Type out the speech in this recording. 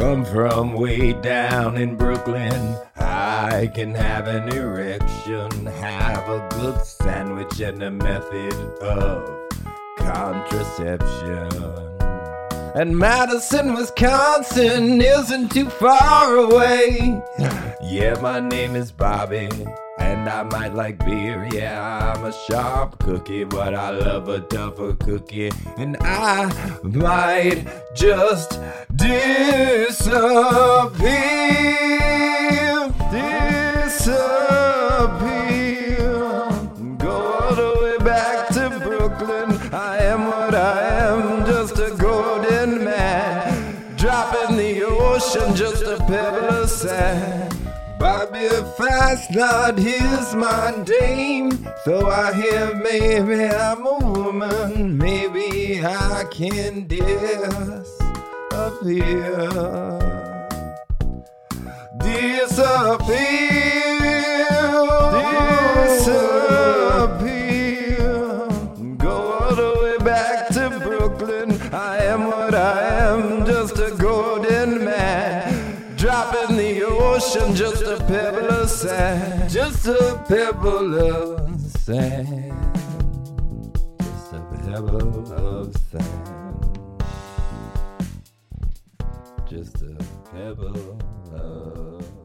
come from way down in Brooklyn. I can have an erection, have a good sandwich, and a method of contraception. And Madison, Wisconsin isn't too far away. Yeah, my name is Bobby, and I might like beer. Yeah, I'm a sharp cookie, but I love a tougher cookie. And I might just disappear. Go all the way back to Brooklyn. I am what I am, just a golden man. Drop in the ocean, just a pebble of sand. Bobby Fastnod, here's my name. So I hear maybe I'm a woman. Maybe I can disappear. Go all the way back to Brooklyn. I am what I am, just a golden man. Drop in the ocean, just a pebble of sand. Just a pebble of sand. Just a pebble of sand. Just a pebble of